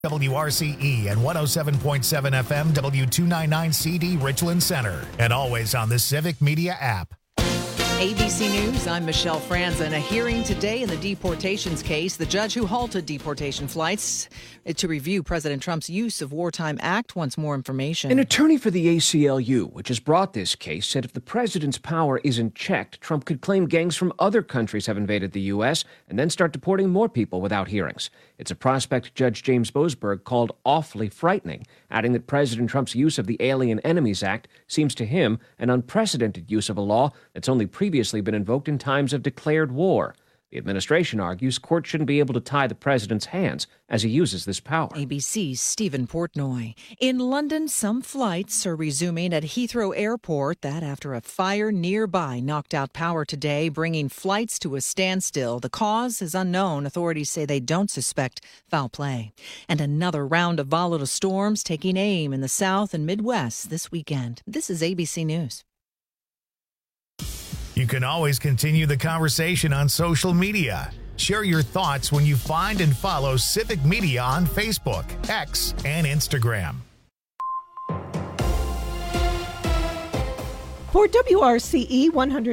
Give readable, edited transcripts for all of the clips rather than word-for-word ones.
WRCE and 107.7 FM W299CD Richland Center. And always on the Civic Media app. ABC News, I'm Michelle Franzen. A hearing today in the deportations case. The judge who halted deportation flights to review President Trump's use of Wartime Act wants more information. An attorney for the ACLU, which has brought this case, said if the president's power isn't checked, Trump could claim gangs from other countries have invaded the U.S. and then start deporting more people without hearings. It's a prospect Judge James Boasberg called awfully frightening, adding that President Trump's use of the Alien Enemies Act seems to him an unprecedented use of a law that's only previously been invoked in times of declared war. The administration argues courts shouldn't be able to tie the president's hands as he uses this power. ABC's Stephen Portnoy. In London, some flights are resuming at Heathrow Airport. That after a fire nearby knocked out power today, bringing flights to a standstill. The cause is unknown. Authorities say they don't suspect foul play. And another round of volatile storms taking aim in the South and Midwest this weekend. This is ABC News. You can always continue the conversation on social media. Share your thoughts when you find and follow Civic Media on Facebook, X, and Instagram. For WRCE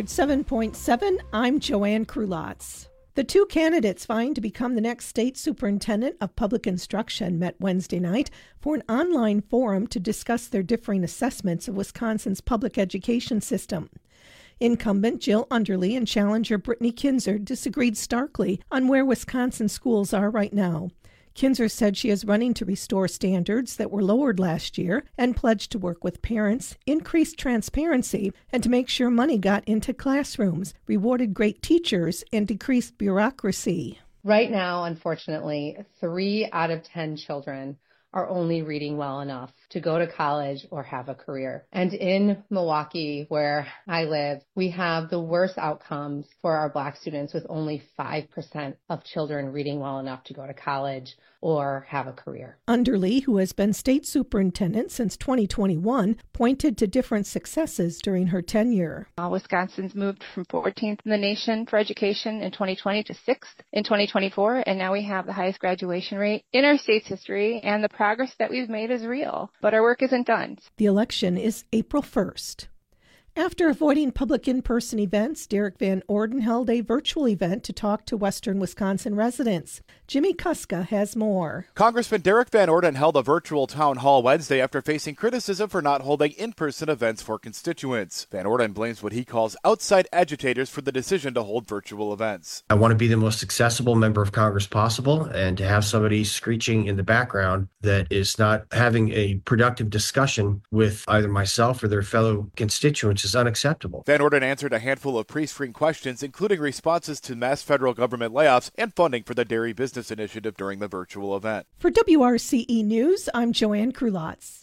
107.7, I'm Joanne Krulotz. The two candidates vying to become the next state superintendent of public instruction met Wednesday night for an online forum to discuss their differing assessments of Wisconsin's public education system. Incumbent Jill Underly and challenger Brittany Kinzer disagreed starkly on where Wisconsin schools are right now. Kinzer said she is running to restore standards that were lowered last year and pledged to work with parents, increase transparency, and to make sure money got into classrooms, rewarded great teachers, and decreased bureaucracy. Right now, unfortunately, 3 out of 10 children are only reading well enough to go to college or have a career. And in Milwaukee, where I live, we have the worst outcomes for our Black students, with only 5% of children reading well enough to go to college or have a career. Underly, who has been state superintendent since 2021, pointed to different successes during her tenure. Wisconsin's moved from 14th in the nation for education in 2020 to 6th in 2024, and now we have the highest graduation rate in our state's history, and the progress that we've made is real, but our work isn't done. The election is April 1st. After avoiding public in-person events, Derek Van Orden held a virtual event to talk to Western Wisconsin residents. Jimmy Kuska has more. Congressman Derek Van Orden held a virtual town hall Wednesday after facing criticism for not holding in-person events for constituents. Van Orden blames what he calls outside agitators for the decision to hold virtual events. I want to be the most accessible member of Congress possible, and to have somebody screeching in the background that is not having a productive discussion with either myself or their fellow constituents is unacceptable. Van Orden answered a handful of pre-screen questions, including responses to mass federal government layoffs and funding for the Dairy Business Initiative during the virtual event. For WRCE News, I'm Joanne Krulotz.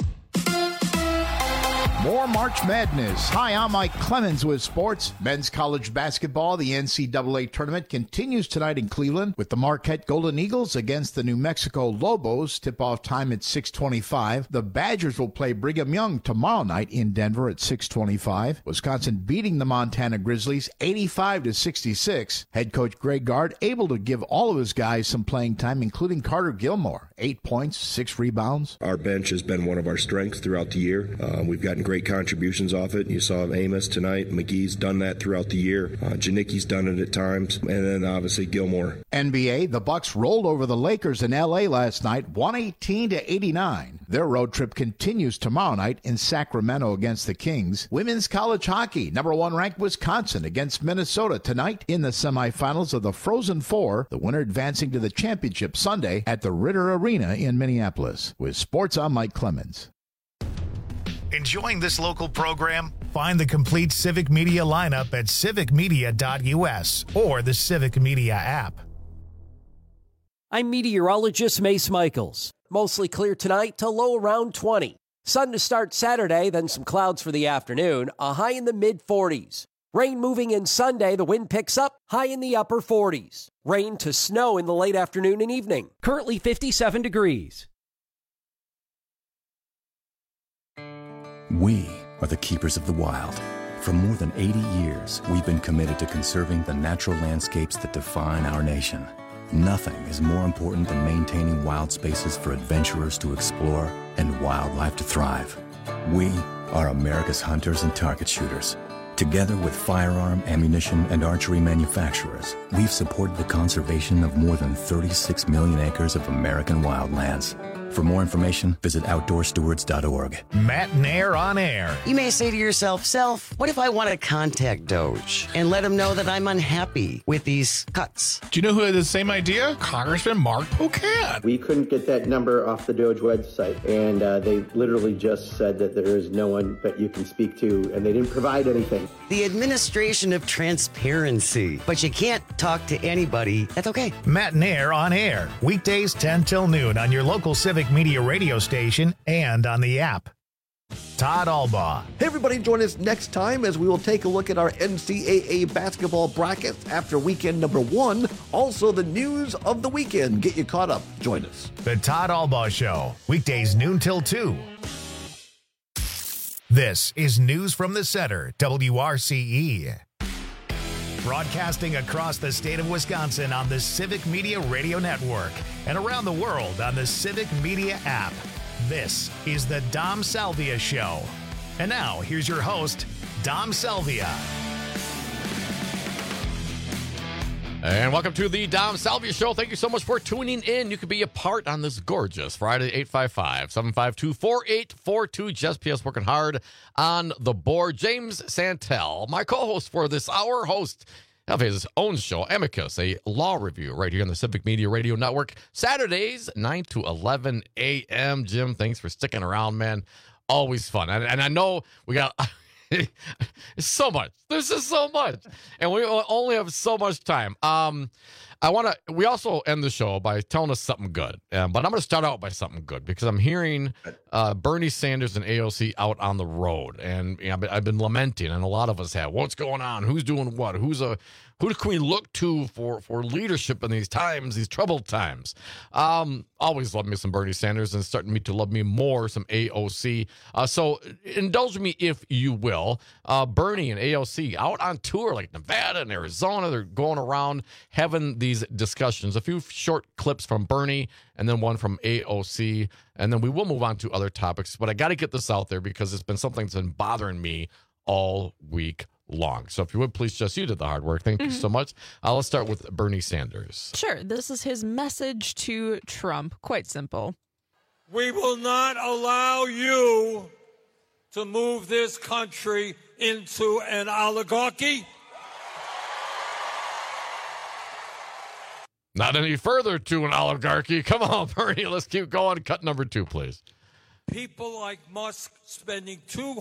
More March Madness. Hi, I'm Mike Clemens with sports. Men's college basketball, the NCAA tournament continues tonight in Cleveland with the Marquette Golden Eagles against the New Mexico Lobos. Tip-off time at 6:25. The Badgers will play Brigham Young tomorrow night in Denver at 6:25. Wisconsin beating the Montana Grizzlies 85-66. Head coach Greg Gard able to give all of his guys some playing time, including Carter Gilmore. 8 points, 6 rebounds. Our bench has been one of our strengths throughout the year. We've gotten great contributions off it. You saw Amos tonight. McGee's done that throughout the year. Janicki's done it at times. And then obviously Gilmore. NBA, the Bucks rolled over the Lakers in L.A. last night, 118-89. Their road trip continues tomorrow night in Sacramento against the Kings. Women's college hockey, number 1 ranked Wisconsin against Minnesota tonight in the semifinals of the Frozen Four. The winner advancing to the championship Sunday at the Ritter Arena in Minneapolis. With sports, I'm Mike Clemens. Enjoying this local program? Find the complete Civic Media lineup at civicmedia.us or the Civic Media app. I'm meteorologist Mace Michaels. Mostly clear tonight to low around 20. Sun to start Saturday, then some clouds for the afternoon, a high in the mid-40s. Rain moving in Sunday, the wind picks up, high in the upper 40s. Rain to snow in the late afternoon and evening. Currently 57 degrees. We are the keepers of the wild. For more than 80 years, we've been committed to conserving the natural landscapes that define our nation. Nothing is more important than maintaining wild spaces for adventurers to explore and wildlife to thrive. We are America's hunters and target shooters. Together with firearm, ammunition, and archery manufacturers, we've supported the conservation of more than 36 million acres of American wildlands. For more information, visit OutdoorStewards.org. Matt Nair on air. You may say to yourself, Self, what if I want to contact Doge and let him know that I'm unhappy with these cuts? Do you know who had the same idea? Congressman Mark Pocan. We couldn't get that number off the Doge website, and they literally just said that there is no one that you can speak to, and they didn't provide anything. The administration of transparency. But you can't talk to anybody. That's okay. Matt Nair on air. Weekdays 10 till noon on your local Civic Media radio station and on the app. Todd Albaugh. Hey, everybody, join us next time as we will take a look at our NCAA basketball brackets after weekend number 1. Also, the news of the weekend. Get you caught up. Join us. The Todd Albaugh Show. Weekdays noon till 2. This is News from the Center, WRCE. Broadcasting across the state of Wisconsin on the Civic Media Radio Network and around the world on the Civic Media app. This is the Dom Salvia Show. And now, here's your host, Dom Salvia. And welcome to the Dom Salvia Show. Thank you so much for tuning in. You can be a part on this gorgeous Friday, 855-752-4842. Jess P.S. working hard on the board. James Santel, my co-host for this hour, host of his own show, Amicus, a law review right here on the Civic Media Radio Network. Saturdays, 9 to 11 a.m. Jim, thanks for sticking around, man. Always fun. And I know we got... It's so much. There's just so much. And we only have so much time. We also end the show by telling us something good. But I'm going to start out by something good because I'm hearing Bernie Sanders and AOC out on the road. And I've been lamenting, and a lot of us have. What's going on? Who's doing what? Who can we look to for leadership in these times, these troubled times? Always love me some Bernie Sanders, and starting me to love me more some AOC. So indulge me if you will. Bernie and AOC out on tour like Nevada and Arizona. They're going around having these discussions. A few short clips from Bernie and then one from AOC. And then we will move on to other topics. But I got to get this out there because it's been something that's been bothering me all week long. So if you would please, Jess, you did the hard work. Thank you so much. Let's start with Bernie Sanders. Sure. This is his message to Trump. Quite simple. We will not allow you to move this country into an oligarchy. Not any further to an oligarchy. Come on, Bernie. Let's keep going. Cut number 2, please. People like Musk spending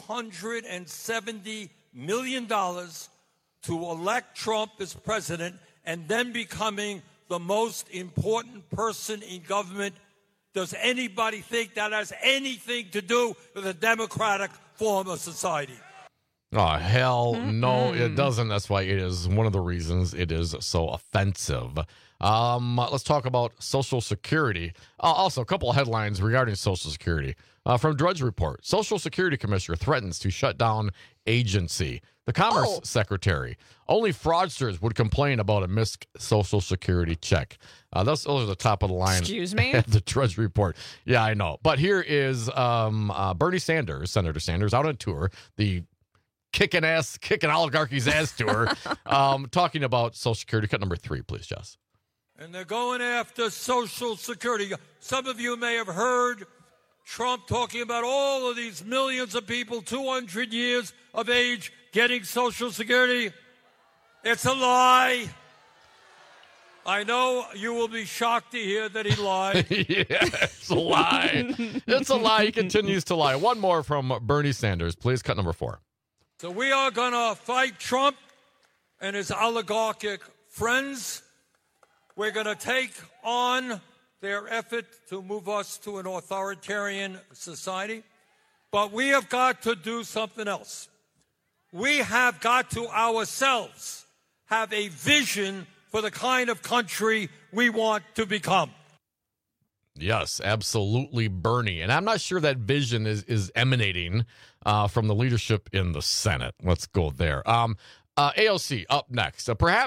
$270 million to elect Trump as president and then becoming the most important person in government. Does anybody think that has anything to do with a democratic form of society? Oh, hell no, it doesn't. That's why it is one of the reasons it is so offensive. Let's talk about Social Security. Also, a couple of headlines regarding Social Security. From Drudge Report, Social Security Commissioner threatens to shut down agency. The Commerce Secretary. Only fraudsters would complain about a missed Social Security check. Those are the top of the line. Excuse me? At the Drudge Report. Yeah, I know. But here is Bernie Sanders, Senator Sanders, out on tour, the kicking oligarchy's ass tour, talking about Social Security. Cut number 3, please, Jess. And they're going after Social Security. Some of you may have heard Trump talking about all of these millions of people, 200 years of age, getting Social Security. It's a lie. I know you will be shocked to hear that he lied. Yeah, it's a lie. It's a lie. He continues to lie. One more from Bernie Sanders. Please, cut number 4. So we are going to fight Trump and his oligarchic friends. We're going to take on their effort to move us to an authoritarian society. But we have got to do something else. We have got to ourselves have a vision for the kind of country we want to become. Yes, absolutely, Bernie. And I'm not sure that vision is emanating from the leadership in the Senate. Let's go there. AOC up next. Perhaps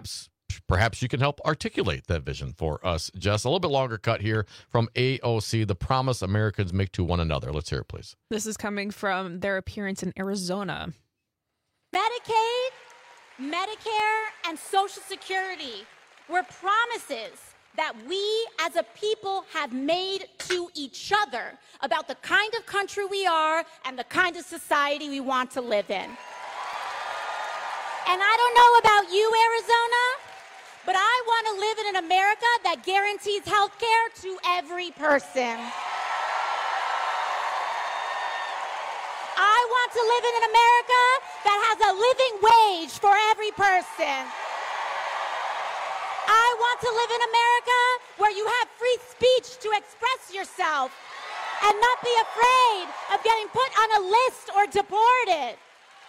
perhaps you can help articulate that vision for us, Jess. A little bit longer cut here from AOC, the promise Americans make to one another. Let's hear it, please. This is coming from their appearance in Arizona. Medicaid, Medicare, and Social Security were promises that we as a people have made to each other about the kind of country we are and the kind of society we want to live in. And I don't know about you, Arizona, but I want to live in an America that guarantees health care to every person. I want to live in an America that has a living wage for every person. I want to live in America where you have free speech to express yourself and not be afraid of getting put on a list or deported.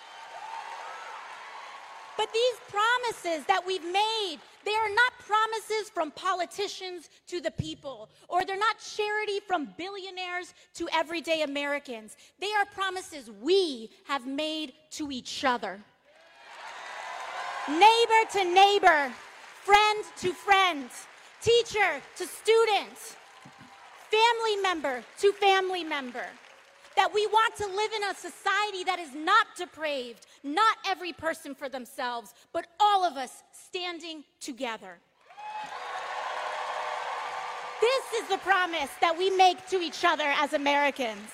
But these promises that we've made, they are not promises from politicians to the people, or they're not charity from billionaires to everyday Americans. They are promises we have made to each other. Neighbor to neighbor, friend to friend, teacher to student, family member to family member. That we want to live in a society that is not depraved, not every person for themselves, but all of us standing together. This is the promise that we make to each other as Americans.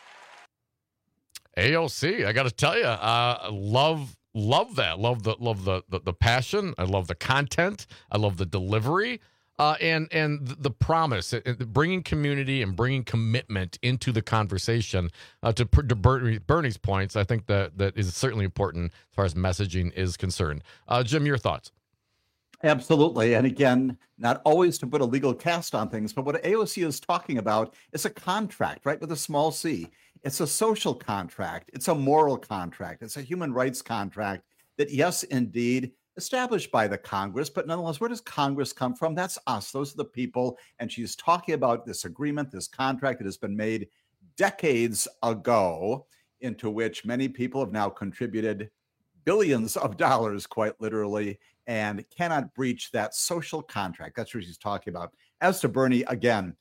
AOC, I got to tell you, love that. Love the passion. I love the content. I love the delivery. And the promise, bringing community and bringing commitment into the conversation. To Bernie's points, I think that is certainly important as far as messaging is concerned. Jim, your thoughts? Absolutely. And again, not always to put a legal cast on things, but what AOC is talking about is a contract, right, with a small c. It's a social contract. It's a moral contract. It's a human rights contract that, yes, indeed, established by the Congress, but nonetheless, where does Congress come from? That's us. Those are the people. And she's talking about this agreement, this contract that has been made decades ago, into which many people have now contributed billions of dollars, quite literally, and cannot breach that social contract. That's what she's talking about. As to Bernie, again,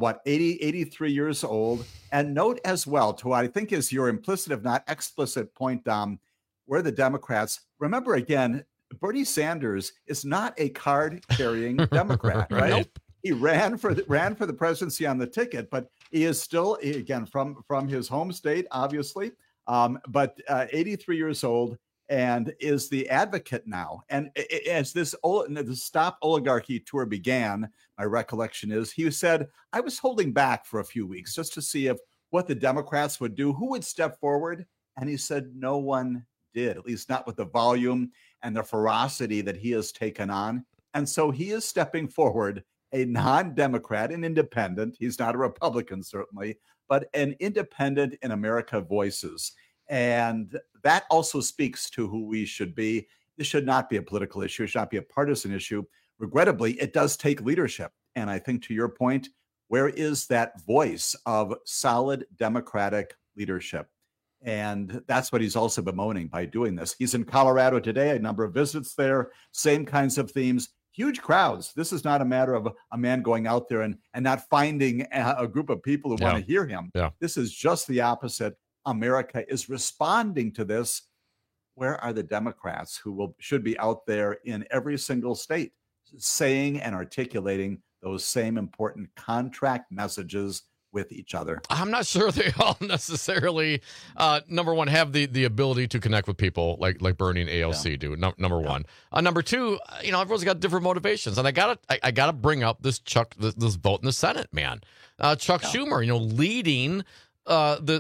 83 years old. And note as well, to what I think is your implicit, if not explicit point, where the Democrats, remember again, Bernie Sanders is not a card-carrying Democrat, right? Nope. He ran for the presidency on the ticket, but he is still, again, from his home state, obviously, but 83 years old and is the advocate now. And as the Stop Oligarchy tour began, my recollection is he said, I was holding back for a few weeks just to see what the Democrats would do, who would step forward. And he said no one did, at least not with the volume and the ferocity that he has taken on. And so he is stepping forward, a non-Democrat, an independent. He's not a Republican, certainly, but an independent in America voices. And that also speaks to who we should be. This should not be a political issue. It should not be a partisan issue. Regrettably, it does take leadership. And I think to your point, where is that voice of solid Democratic leadership? And that's what he's also bemoaning by doing this. He's in Colorado today, a number of visits there, same kinds of themes, huge crowds. This is not a matter of a man going out there and not finding a group of people who want to hear him. Yeah. This is just the opposite. America is responding to this. Where are the Democrats who should be out there in every single state saying and articulating those same important contract messages with each other? I'm not sure they all necessarily, number one, have the ability to connect with people like Bernie and AOC do. Number one. Number two, everyone's got different motivations, and I gotta bring up this vote in the Senate, man. Chuck Schumer, leading the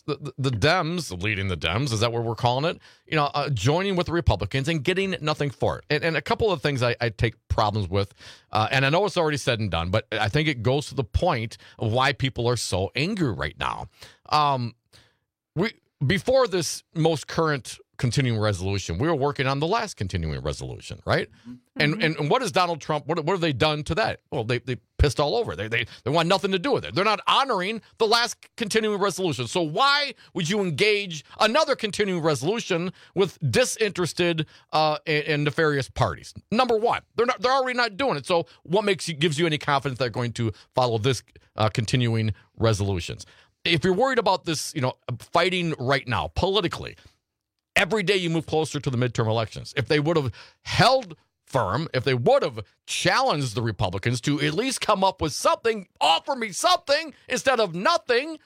Dems, leading the Dems, is that what we're calling it? Joining with the Republicans and getting nothing for it. And a couple of things I take problems with, and I know it's already said and done, but I think it goes to the point of why people are so angry right now. Before this most current continuing resolution. We were working on the last continuing resolution, right? Mm-hmm. And what is Donald Trump? What have they done to that? Well, they pissed all over. They want nothing to do with it. They're not honoring the last continuing resolution. So why would you engage another continuing resolution with disinterested and nefarious parties? Number one, they're already not doing it. So what gives you any confidence they're going to follow this continuing resolutions? If you're worried about this, fighting right now politically, every day you move closer to the midterm elections. If they would have held firm, if they would have challenged the Republicans to at least come up with something, offer me something instead of nothing,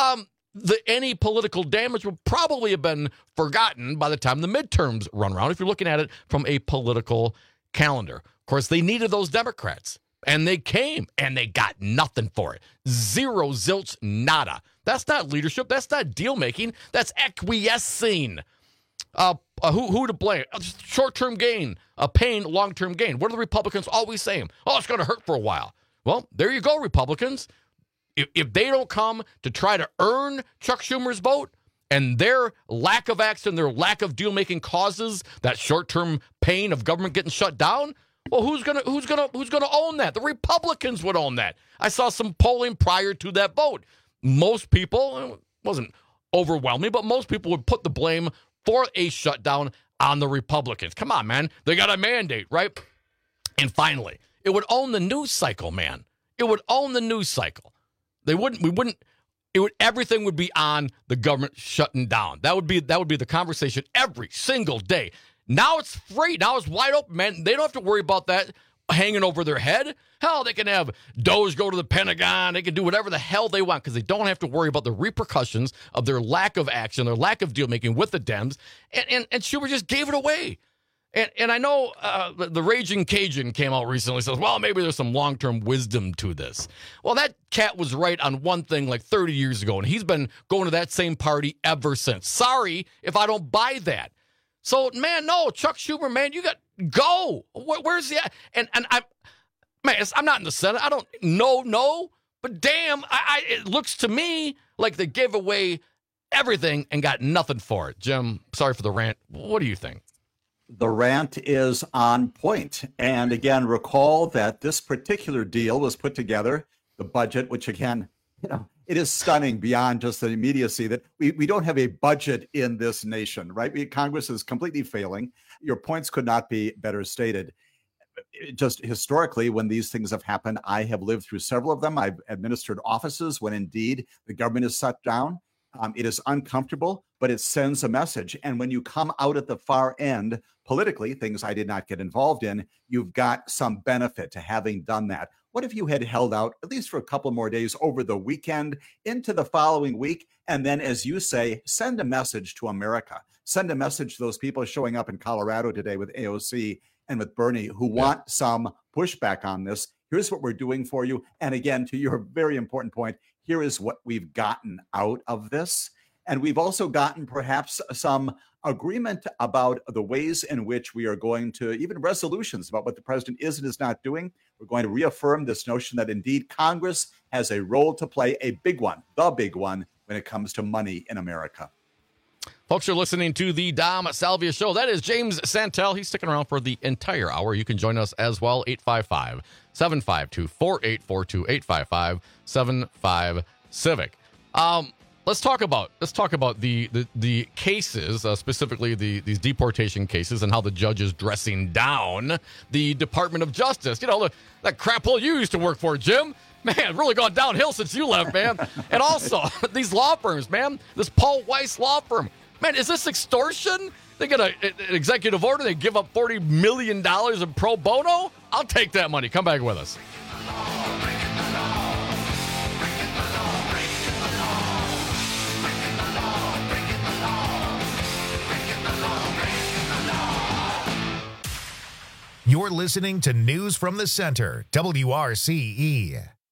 any political damage would probably have been forgotten by the time the midterms run around, if you're looking at it from a political calendar. Of course, they needed those Democrats, and they came, and they got nothing for it. Zero, zilch, nada. That's not leadership. That's not deal-making. That's acquiescing. Who to blame? Short-term gain, pain, long-term gain. What are the Republicans always saying? Oh, it's going to hurt for a while. Well, there you go, Republicans. If they don't come to try to earn Chuck Schumer's vote, and their lack of action, their lack of deal-making causes that short-term pain of government getting shut down, well, who's gonna own that? The Republicans would own that. I saw some polling prior to that vote. Most people, it wasn't overwhelming, but most people would put the blame for a shutdown on the Republicans. Come on, man. They got a mandate, right? And finally, it would own the news cycle, man. It would own the news cycle. Everything would be on the government shutting down. That would be the conversation every single day. Now it's free. Now it's wide open, man. They don't have to worry about that hanging over their head. Hell, they can have Doge go to the Pentagon. They can do whatever the hell they want because they don't have to worry about the repercussions of their lack of action, their lack of deal-making with the Dems. And Schumer just gave it away. And I know the Raging Cajun came out recently and says, well, maybe there's some long-term wisdom to this. Well, that cat was right on one thing like 30 years ago, and he's been going to that same party ever since. Sorry if I don't buy that. So, man, no, Chuck Schumer, man, you got go. Where's the and I'm not in the Senate. I don't know, but damn, it looks to me like they gave away everything and got nothing for it. Jim, sorry for the rant. What do you think? The rant is on point. And again, recall that this particular deal was put together, the budget, which again, it is stunning beyond just the immediacy that we don't have a budget in this nation, right? Congress is completely failing. Your points could not be better stated. Just historically, when these things have happened, I have lived through several of them. I've administered offices when indeed the government is shut down. It is uncomfortable, but it sends a message. And when you come out at the far end, politically, things I did not get involved in, you've got some benefit to having done that. What if you had held out at least for a couple more days over the weekend into the following week? And then, as you say, send a message to America. Send a message to those people showing up in Colorado today with AOC and with Bernie who want some pushback on this. Here's what we're doing for you. And again, to your very important point, here is what we've gotten out of this. And we've also gotten perhaps some agreement about the ways in which we are going to, even resolutions about what the president is and is not doing. We're going to reaffirm this notion that indeed Congress has a role to play, a big one, the big one, when it comes to money in America. Folks, you're listening to the Dom Salvia Show. That is James Santel. He's sticking around for the entire hour. You can join us as well, 855-752-4842, 855-75-CIVIC. Let's talk about the cases, specifically these deportation cases, and how the judge is dressing down the Department of Justice. That crap hole you used to work for, Jim. Man, really gone downhill since you left, man. And also, these law firms, man. This Paul Weiss law firm. Man, is this extortion? They get an executive order. They give up $40 million in pro bono. I'll take that money. Come back with us. You're listening to News from the Center, WRCE.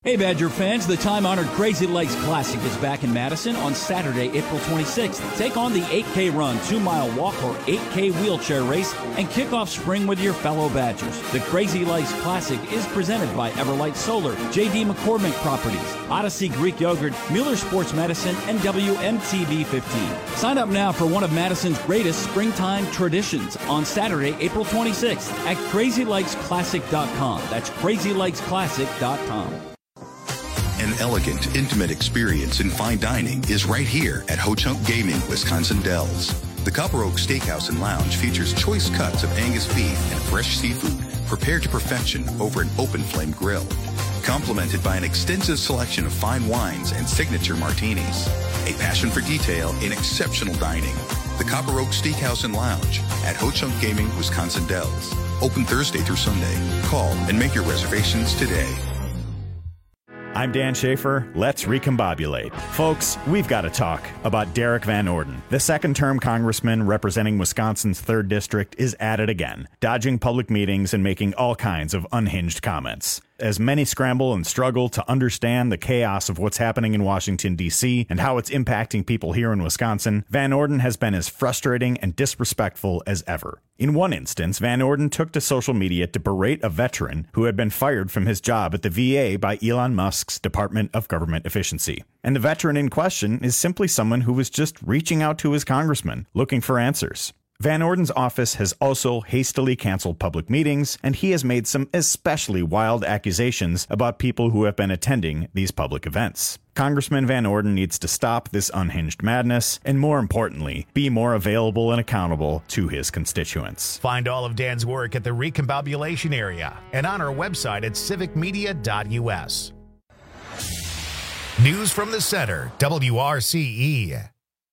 Hey, Badger fans, the time-honored Crazy Legs Classic is back in Madison on Saturday, April 26th. Take on the 8K run, 2-mile walk, or 8K wheelchair race and kick off spring with your fellow Badgers. The Crazy Legs Classic is presented by Everlight Solar, J.D. McCormick Properties, Odyssey Greek Yogurt, Mueller Sports Medicine, and WMTV 15. Sign up now for one of Madison's greatest springtime traditions on Saturday, April 26th at crazylegsclassic.com. That's crazylegsclassic.com. An elegant, intimate experience in fine dining is right here at Ho-Chunk Gaming, Wisconsin Dells. The Copper Oak Steakhouse and Lounge features choice cuts of Angus beef and fresh seafood prepared to perfection over an open flame grill, complemented by an extensive selection of fine wines and signature martinis. A passion for detail in exceptional dining. The Copper Oak Steakhouse and Lounge at Ho-Chunk Gaming, Wisconsin Dells. Open Thursday through Sunday. Call and make your reservations today. I'm Dan Schaefer. Let's recombobulate. Folks, we've got to talk about Derek Van Orden. The second-term congressman representing Wisconsin's 3rd District is at it again, dodging public meetings and making all kinds of unhinged comments. As many scramble and struggle to understand the chaos of what's happening in Washington, D.C., and how it's impacting people here in Wisconsin, Van Orden has been as frustrating and disrespectful as ever. In one instance, Van Orden took to social media to berate a veteran who had been fired from his job at the VA by Elon Musk's Department of Government Efficiency. And the veteran in question is simply someone who was just reaching out to his congressman, looking for answers. Van Orden's office has also hastily canceled public meetings, and he has made some especially wild accusations about people who have been attending these public events. Congressman Van Orden needs to stop this unhinged madness, and more importantly, be more available and accountable to his constituents. Find all of Dan's work at the Recombobulation Area and on our website at civicmedia.us. News from the Center, WRCE.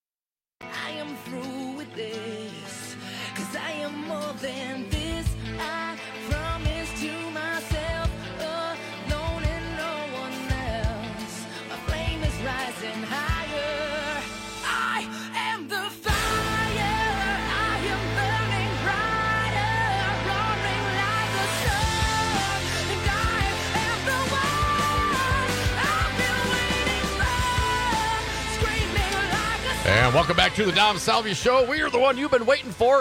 And welcome back to the Dom Salvia Show. We are the one you've been waiting for.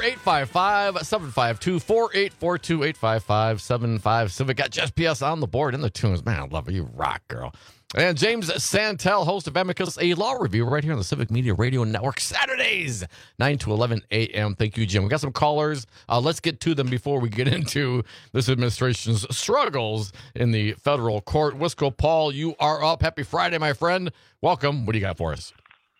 855-752-4842, 855-755-Civic. Got Jess PS on the board in the tunes. Man, I love it. You rock, girl. And James Santel, host of Amicus, a law review right here on the Civic Media Radio Network, Saturdays, 9 to 11 a.m. Thank you, Jim. We got some callers. Let's get to them before we get into this administration's struggles in the federal court. Wisco Paul, you are up. Happy Friday, my friend. Welcome. What do you got for us?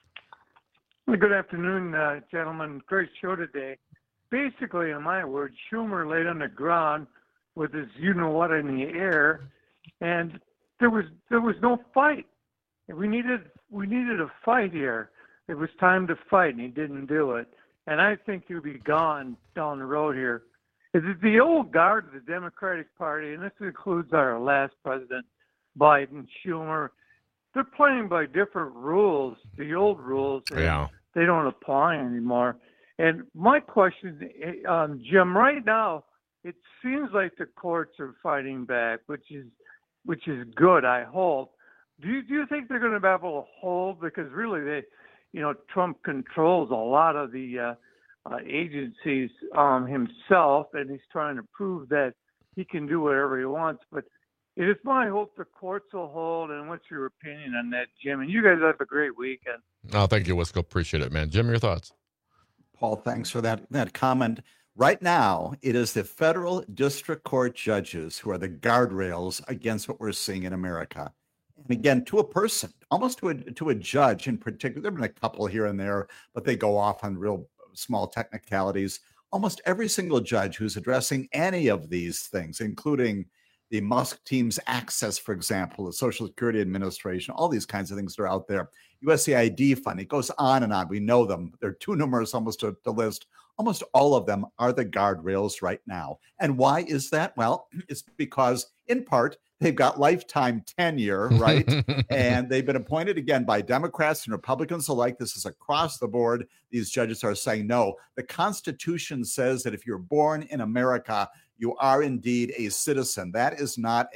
Good afternoon, gentlemen. Great show today. Basically, in my words, Schumer laid on the ground with his you-know-what in the air, and there was no fight. We needed a fight here. It was time to fight, and he didn't do it. And I think he'll be gone down the road here. It's the old guard of the Democratic Party, and this includes our last president, Biden, Schumer. They're playing by different rules, the old rules. Yeah. They don't apply anymore. And my question, Jim, right now, it seems like the courts are fighting back, which is good, I hope. Do you think they're going to be able to hold? Because really, Trump controls a lot of the agencies himself, and he's trying to prove that he can do whatever he wants. But it is my hope the courts will hold. And what's your opinion on that, Jim? And you guys have a great weekend. Oh, thank you, Wisco. Appreciate it, man. Jim, your thoughts? Paul, thanks for that comment. Right now, it is the federal district court judges who are the guardrails against what we're seeing in America. And again, to a person, almost to a judge in particular. There have been a couple here and there, but they go off on real small technicalities. Almost every single judge who's addressing any of these things, including the Musk team's access, for example, the Social Security Administration, all these kinds of things that are out there. USAID fund, it goes on and on. We know them. They're too numerous almost to list. Almost all of them are the guardrails right now. And why is that? Well, it's because, in part, they've got lifetime tenure, right? And they've been appointed, again, by Democrats and Republicans alike. This is across the board. These judges are saying, no, the Constitution says that if you're born in America, you are indeed a citizen. That is not a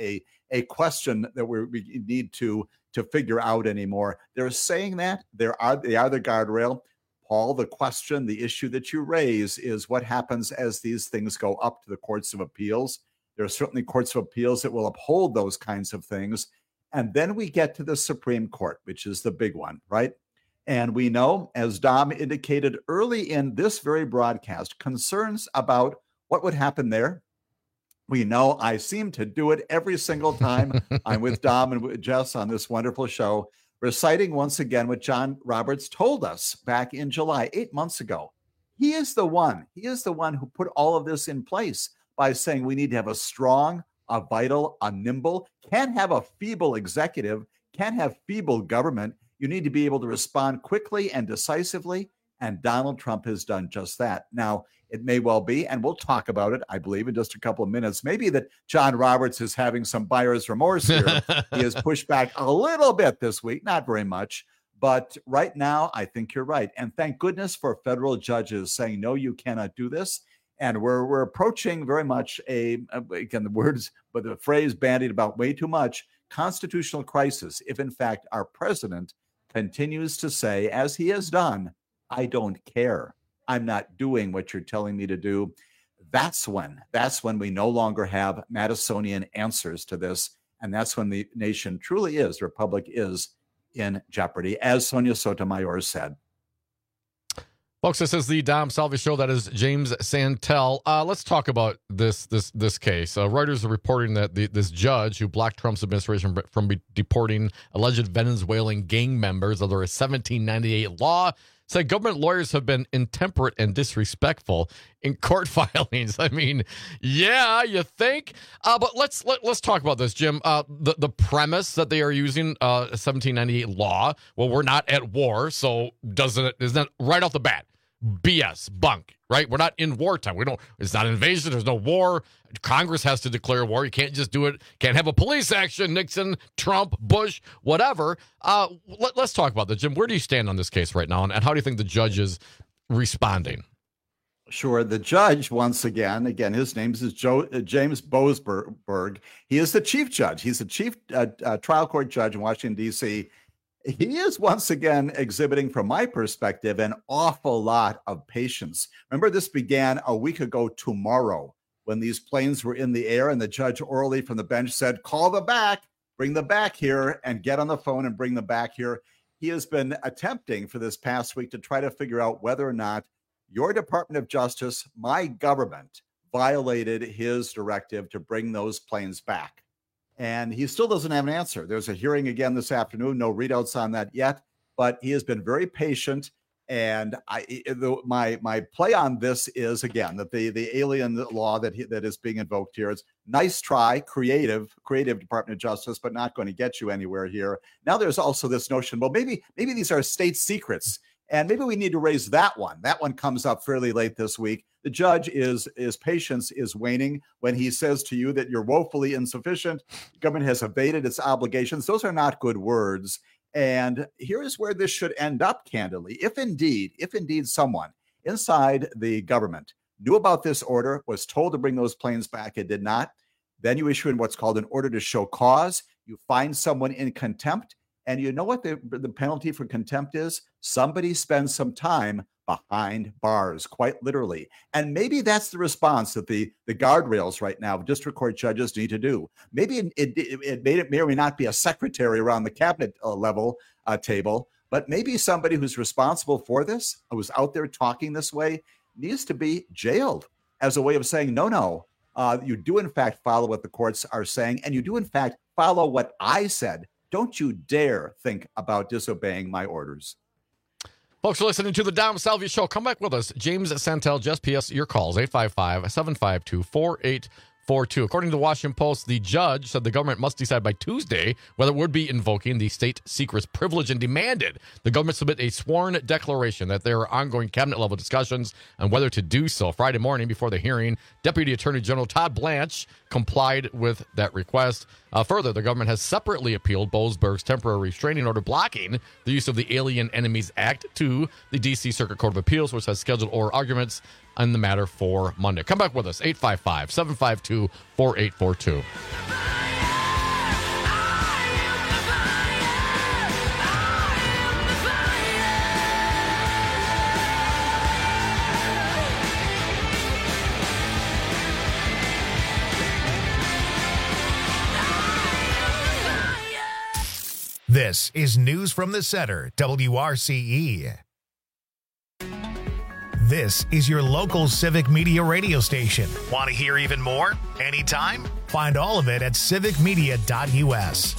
a question that we need to figure out anymore. They're saying that they are the guardrail. Paul, the question, the issue that you raise is what happens as these things go up to the courts of appeals. There are certainly courts of appeals that will uphold those kinds of things. And then we get to the Supreme Court, which is the big one, right? And we know, as Dom indicated early in this very broadcast, concerns about what would happen there. We know I seem to do it every single time I'm with Dom and with Jess on this wonderful show, reciting once again what John Roberts told us back in July, 8 months ago. He is the one who put all of this in place by saying we need to have a strong, a vital, a nimble, can't have a feeble executive, can't have feeble government. You need to be able to respond quickly and decisively. And Donald Trump has done just that. Now, it may well be, and we'll talk about it, I believe, in just a couple of minutes, maybe that John Roberts is having some buyer's remorse here. He has pushed back a little bit this week, not very much. But right now, I think you're right. And thank goodness for federal judges saying, no, you cannot do this. And we're approaching very much again, the phrase bandied about way too much, constitutional crisis. If in fact our president continues to say, as he has done, I don't care. I'm not doing what you're telling me to do. That's when we no longer have Madisonian answers to this. And that's when the nation truly is, the republic is in jeopardy, as Sonia Sotomayor said. Folks, this is the Dom Salvi Show. That is James Santel. Let's talk about this case. Reuters are reporting that this judge who blocked Trump's administration from deporting alleged Venezuelan gang members under a 1798 law said government lawyers have been intemperate and disrespectful in court filings. I mean, yeah, you think? But let's talk about this, Jim. The premise that they are using a 1798 law. Well, we're not at war, so isn't that right off the bat? BS, bunk, right? We're not in wartime. It's not an invasion. There's no war. Congress has to declare war. You can't just do it. Can't have a police action. Nixon, Trump, Bush, whatever. Let's talk about that, Jim. Where do you stand on this case right now, and how do you think the judge is responding? Sure. The judge, once again, his name is James Boasberg. He is the chief judge. He's the chief trial court judge in Washington, D.C. He is once again exhibiting, from my perspective, an awful lot of patience. Remember, this began a week ago tomorrow when these planes were in the air and the judge orally from the bench said, call the back, bring the back here, and get on the phone and bring them back here. He has been attempting for this past week to try to figure out whether or not your Department of Justice, my government, violated his directive to bring those planes back. And he still doesn't have an answer. There's a hearing again this afternoon, no readouts on that yet, but he has been very patient. And my play on this is, again, that the alien law that is being invoked here is nice try, creative Department of Justice, but not going to get you anywhere here. Now there's also this notion, well, maybe these are state secrets, and maybe we need to raise that one. That one comes up fairly late this week. The judge his patience is waning when he says to you that you're woefully insufficient. The government has evaded its obligations. Those are not good words. And here is where this should end up, candidly. If indeed someone inside the government knew about this order, was told to bring those planes back, and did not, then you issue in what's called an order to show cause. You find someone in contempt. And you know what the penalty for contempt is? Somebody spends some time behind bars, quite literally. And maybe that's the response that the guardrails right now, district court judges need to do. Maybe it may or may not be a secretary around the cabinet level table, but maybe somebody who's responsible for this, who's out there talking this way, needs to be jailed as a way of saying, no, you do in fact follow what the courts are saying, and you do in fact follow what I said. Don't you dare think about disobeying my orders. Folks are listening to the Dom Salvi Show. Come back with us. James Santel, just PS your calls, 855-752-4842. According to the Washington Post, the judge said the government must decide by Tuesday whether it would be invoking the state secrets privilege and demanded the government submit a sworn declaration that there are ongoing cabinet-level discussions on whether to do so. Friday morning before the hearing, Deputy Attorney General Todd Blanche complied with that request. Further, the government has separately appealed Boasberg's temporary restraining order blocking the use of the Alien Enemies Act to the D.C. Circuit Court of Appeals, which has scheduled oral arguments on the matter for Monday. Come back with us, 855-752-4842. This is News from the Center, WRCE. This is your local civic media radio station. Want to hear even more? Anytime? Find all of it at civicmedia.us.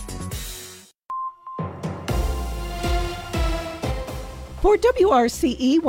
For WRCE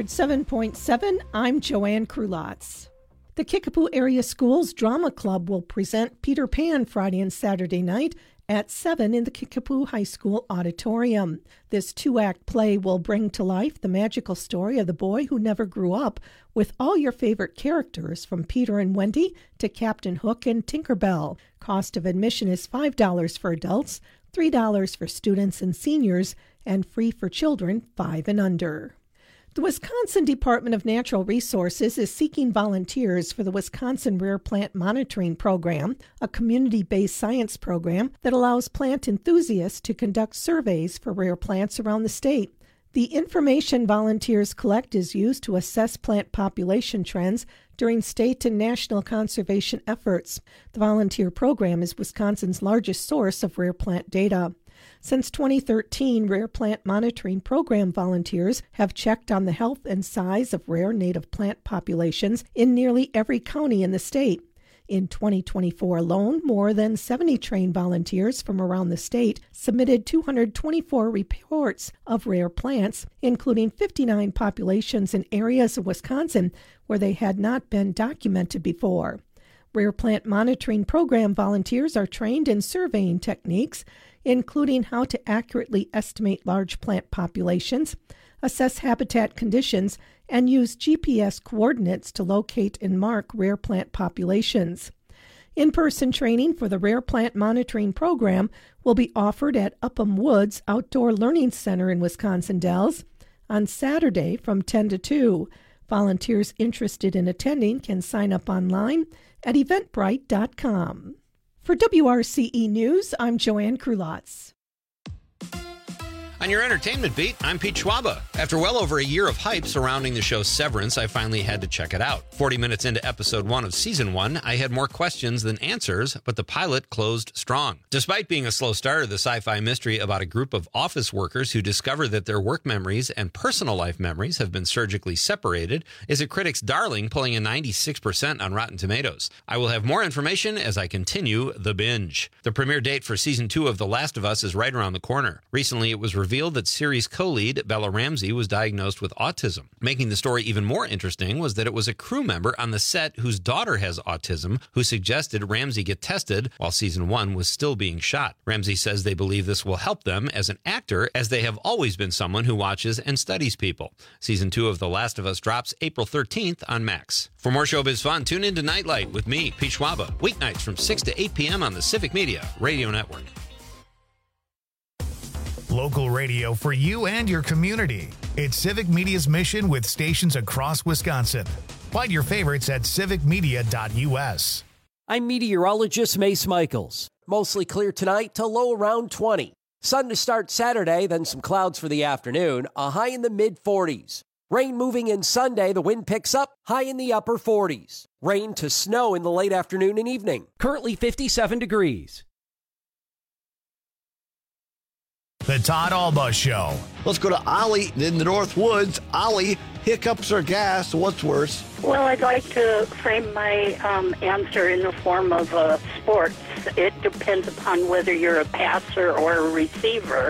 107.7, I'm Joanne Krulotz. The Kickapoo Area Schools Drama Club will present Peter Pan Friday and Saturday night at 7 in the Kickapoo High School auditorium. This two-act play will bring to life the magical story of the boy who never grew up, with all your favorite characters from Peter and Wendy to Captain Hook and Tinkerbell. Cost of admission is $5 for adults, $3 for students and seniors, and free for children 5 and under. The Wisconsin Department of Natural Resources is seeking volunteers for the Wisconsin Rare Plant Monitoring Program, a community-based science program that allows plant enthusiasts to conduct surveys for rare plants around the state. The information volunteers collect is used to assess plant population trends during state and national conservation efforts. The volunteer program is Wisconsin's largest source of rare plant data. Since 2013, Rare Plant Monitoring Program volunteers have checked on the health and size of rare native plant populations in nearly every county in the state. In 2024 alone, more than 70 trained volunteers from around the state submitted 224 reports of rare plants, including 59 populations in areas of Wisconsin where they had not been documented before. Rare Plant Monitoring Program volunteers are trained in surveying techniques, including how to accurately estimate large plant populations, assess habitat conditions, and use GPS coordinates to locate and mark rare plant populations. In-person training for the Rare Plant Monitoring Program will be offered at Upham Woods Outdoor Learning Center in Wisconsin Dells on Saturday from 10 to 2. Volunteers interested in attending can sign up online at eventbrite.com. For WRCE News, I'm Joanne Krulotz. On your entertainment beat, I'm Pete Schwaba. After well over a year of hype surrounding the show Severance, I finally had to check it out. 40 minutes into episode 1 of season 1, I had more questions than answers, but the pilot closed strong. Despite being a slow starter, the sci-fi mystery about a group of office workers who discover that their work memories and personal life memories have been surgically separated is a critic's darling, pulling a 96% on Rotten Tomatoes. I will have more information as I continue the binge. The premiere date for season 2 of The Last of Us is right around the corner. Recently, it was revealed that series co-lead Bella Ramsey was diagnosed with autism. Making the story even more interesting was that it was a crew member on the set whose daughter has autism who suggested Ramsey get tested while season 1 was still being shot. Ramsey says they believe this will help them as an actor, as they have always been someone who watches and studies people. Season 2 of The Last of Us drops April 13th on Max. For more showbiz fun, tune in to Nightlight with me, Pete Schwaba, weeknights from 6 to 8 p.m. on the Civic Media Radio Network. Local radio for you and your community. It's Civic Media's mission with stations across Wisconsin. Find your favorites at civicmedia.us. I'm meteorologist Mace Michaels. Mostly clear tonight to low around 20. Sun to start Saturday, then some clouds for the afternoon, a high in the mid-40s. Rain moving in Sunday, the wind picks up, high in the upper 40s. Rain to snow in the late afternoon and evening. Currently 57 degrees. The Todd Alba Show. Let's go to Ollie in the North Woods. Ollie, hiccups or gas? What's worse? Well, I'd like to frame my answer in the form of sports. It depends upon whether you're a passer or a receiver.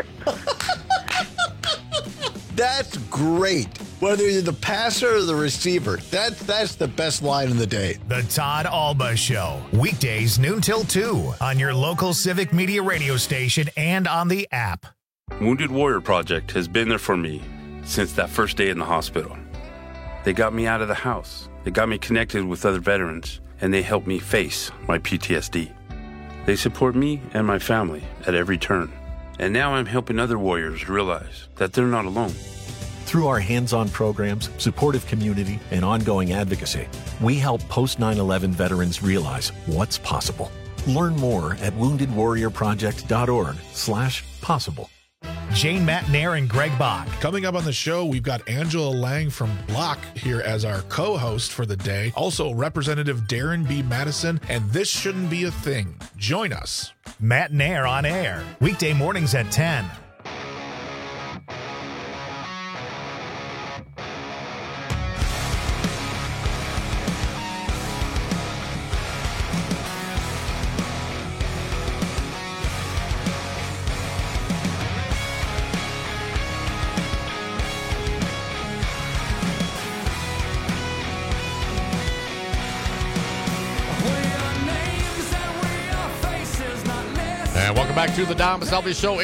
That's great. Whether you're the passer or the receiver, that's the best line of the day. The Todd Alba Show. Weekdays noon till 2 on your local Civic Media radio station and on the app. Wounded Warrior Project has been there for me since that first day in the hospital. They got me out of the house. They got me connected with other veterans, and they helped me face my PTSD. They support me and my family at every turn. And now I'm helping other warriors realize that they're not alone. Through our hands-on programs, supportive community, and ongoing advocacy, we help post 9/11 veterans realize what's possible. Learn more at woundedwarriorproject.org/possible. Jane Matnair and Greg Bach. Coming up on the show, we've got Angela Lang from Block here as our co-host for the day. Also, Representative Darren B. Madison, and This Shouldn't Be a Thing. Join us. Matnair on air, weekday mornings at 10 back to the Dom Salvi Show,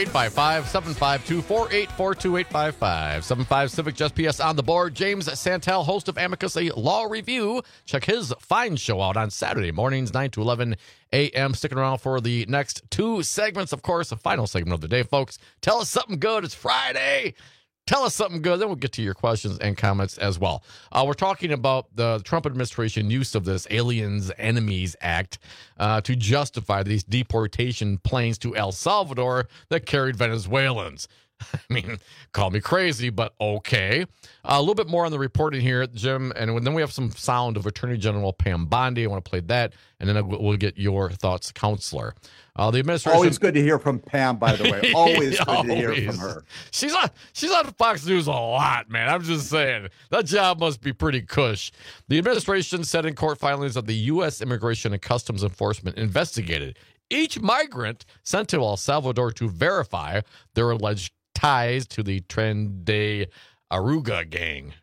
855-752-4842, 855-75 Civic Just PS on the board. James Santel, host of Amicus, a law review. Check his fine show out on Saturday mornings, 9 to 11 a.m. Sticking around for the next two segments, of course, the final segment of the day, folks. Tell us something good. It's Friday. Tell us something good. Then we'll get to your questions and comments as well. We're talking about the Trump administration use of this Aliens Enemies Act to justify these deportation planes to El Salvador that carried Venezuelans. I mean, call me crazy, but okay. A little bit more on the reporting here, Jim, and then we have some sound of Attorney General Pam Bondi. I want to play that, and then we'll get your thoughts, Counselor. The administration. Always good to hear from Pam, by the way. Always good to hear from her. She's on Fox News a lot, man. I'm just saying. That job must be pretty cush. The administration said in court filings that the U.S. Immigration and Customs Enforcement investigated each migrant sent to El Salvador to verify their alleged ties to the Tren de Arugula gang.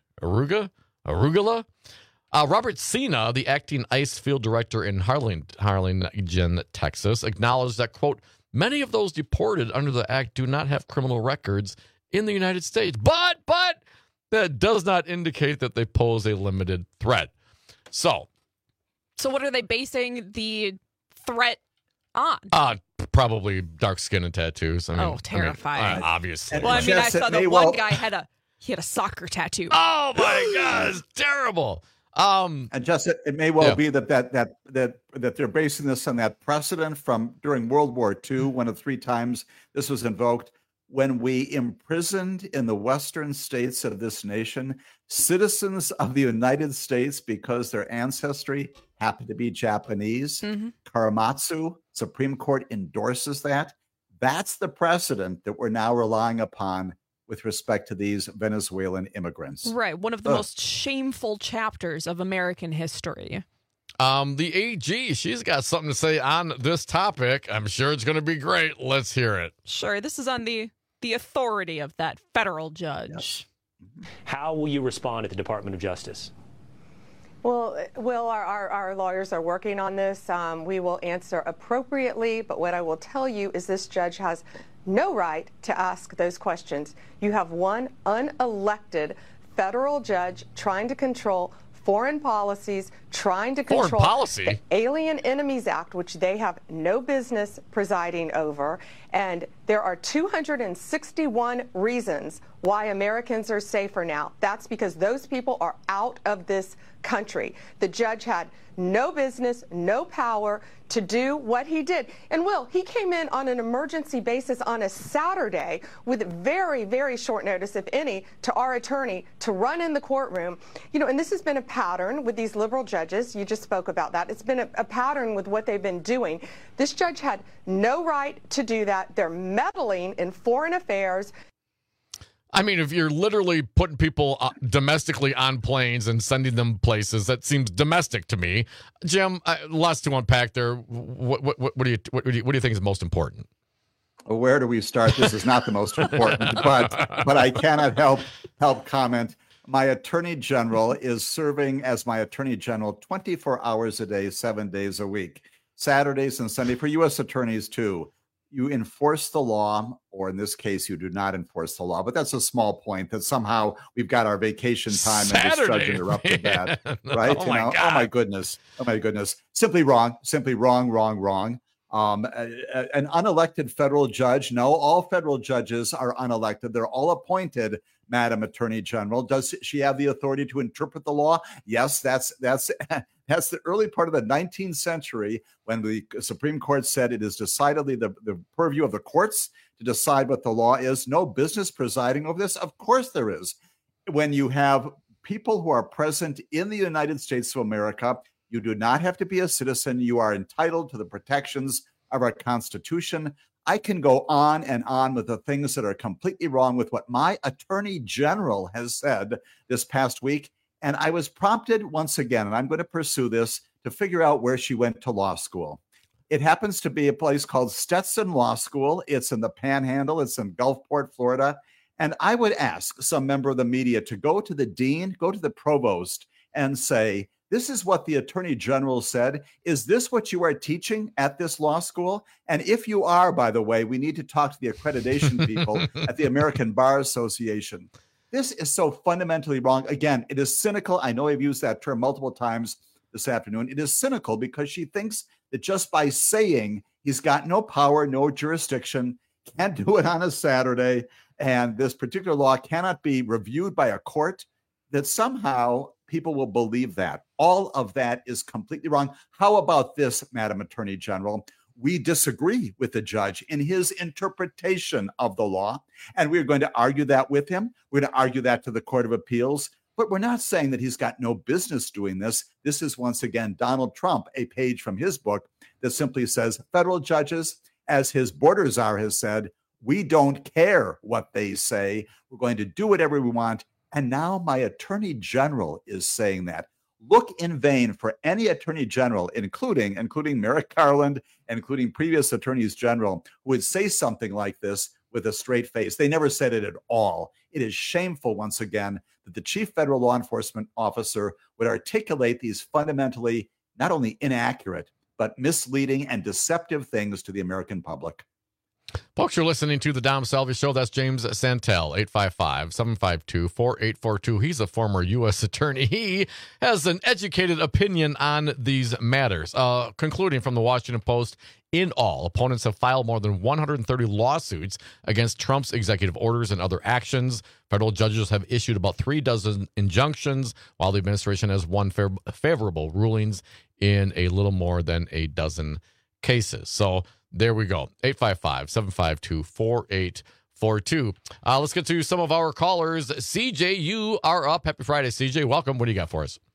Arugula? Robert Sena, the acting ICE field director in Harlingen, Texas, acknowledged that, quote, many of those deported under the act do not have criminal records in the United States, but that does not indicate that they pose a limited threat. So what are they basing the threat on? Probably dark skin and tattoos. Terrifying. Obviously. Well, I saw that one guy had a soccer tattoo. Oh my God, it's terrible. And just it may well be that they're basing this on that precedent from during World War II, one of 3 times this was invoked, when we imprisoned in the western states of this nation citizens of the United States because their ancestry happened to be Japanese. Mm-hmm. Karematsu, Supreme Court endorses that. That's the precedent that we're now relying upon with respect to these Venezuelan immigrants. Right. One of the most shameful chapters of American history. The AG, she's got something to say on this topic. I'm sure it's going to be great. Let's hear it. Sure. This is on the authority of that federal judge. Yes. How will you respond at the Department of Justice? Well, our lawyers are working on this. We will answer appropriately, but what I will tell you is this judge has no right to ask those questions. You have one unelected federal judge trying to control foreign policies, trying to control the Alien Enemies Act, which they have no business presiding over. And there are 261 reasons why Americans are safer now. That's because those people are out of this country. The judge had no business, no power to do what he did. And he came in on an emergency basis on a Saturday with very, very short notice, if any, to our attorney to run in the courtroom. And this has been a pattern with these liberal judges. You just spoke about that. It's been a pattern with what they've been doing. This judge had no right to do that. They're meddling in foreign affairs. I mean, if you're literally putting people domestically on planes and sending them places, that seems domestic to me. Jim, lots to unpack there. What do you think is most important? Well, where do we start? This is not the most important, but I cannot help comment. My attorney general is serving as my attorney general 24 hours a day, 7 days a week, Saturdays and Sunday for U.S. attorneys too. You enforce the law, or in this case, you do not enforce the law. But that's a small point that somehow we've got our vacation time and this judge interrupted that, right? Oh my goodness. Oh my goodness. Simply wrong. An unelected federal judge. No, all federal judges are unelected. They're all appointed, Madam Attorney General. Does she have the authority to interpret the law? Yes, that's the early part of the 19th century when the Supreme Court said it is decidedly the purview of the courts to decide what the law is. No business presiding over this. Of course there is. When you have people who are present in the United States of America, you do not have to be a citizen. You are entitled to the protections of our Constitution. I can go on and on with the things that are completely wrong with what my attorney general has said this past week. And I was prompted once again, and I'm going to pursue this, to figure out where she went to law school. It happens to be a place called Stetson Law School. It's in the Panhandle. It's in Gulfport, Florida. And I would ask some member of the media to go to the dean, go to the provost, and say, This is what the Attorney General said. Is this what you are teaching at this law school? And if you are, by the way, we need to talk to the accreditation people at the American Bar Association. This is so fundamentally wrong. Again, it is cynical. I know I've used that term multiple times this afternoon. It is cynical because she thinks that just by saying he's got no power, no jurisdiction, can't do it on a Saturday, and this particular law cannot be reviewed by a court, that somehow people will believe that. All of that is completely wrong. How about this, Madam Attorney General? We disagree with the judge in his interpretation of the law, and we're going to argue that with him. We're going to argue that to the Court of Appeals, but we're not saying that he's got no business doing this. This is, once again, Donald Trump, a page from his book that simply says, federal judges, as his border czar has said, we don't care what they say. We're going to do whatever we want. And now my Attorney General is saying that. Look in vain for any Attorney General, including Merrick Garland, including previous Attorneys General, who would say something like this with a straight face. They never said it at all. It is shameful, once again, that the chief federal law enforcement officer would articulate these fundamentally not only inaccurate, but misleading and deceptive things to the American public. Folks, you're listening to the Dom Salvi Show. That's James Santel, 855-752-4842. He's a former U.S. attorney. He has an educated opinion on these matters. Concluding from the Washington Post, in all, opponents have filed more than 130 lawsuits against Trump's executive orders and other actions. Federal judges have issued about 36 injunctions, while the administration has won favorable rulings in a little more than a dozen cases. So there we go. 855-752-4842. Let's get to some of our callers. CJ, you are up. Happy Friday, CJ. Welcome. What do you got for us?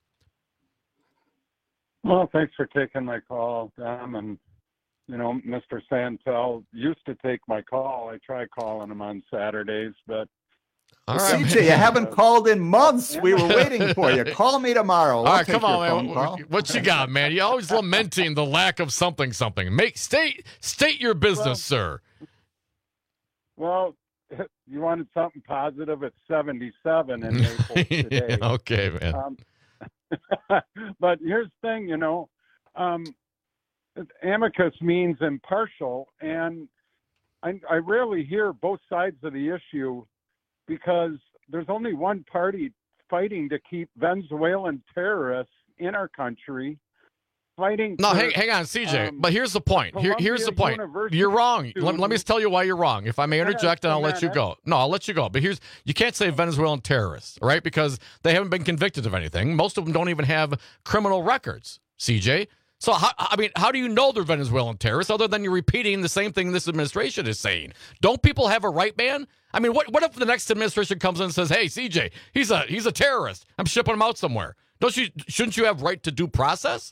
Well, thanks for taking my call, Dom. And, you know, Mr. Santel used to take my call. I try calling him on Saturdays, but... All right, CJ, you haven't called in months. We were waiting for you. Call me tomorrow. All right, come on, man. What you got, man? You're always lamenting the lack of something. State your business, sir. Well, you wanted something positive. It's 77 in Naples today. Okay, man. But here's the thing, you know, amicus means impartial, and I rarely hear both sides of the issue, because there's only one party fighting to keep Venezuelan terrorists in our country, fighting. No, hang on, CJ. But here's the point. Here's the point. You're wrong. Let me tell you why you're wrong. If I may interject, and I'll let you go. No, I'll let you go. But you can't say Venezuelan terrorists, right? Because they haven't been convicted of anything. Most of them don't even have criminal records, CJ. So, how do you know they're Venezuelan terrorists other than you're repeating the same thing this administration is saying? Don't people have a right, man? I mean, what if the next administration comes in and says, hey, CJ, he's a terrorist. I'm shipping him out somewhere. Shouldn't you have right to due process?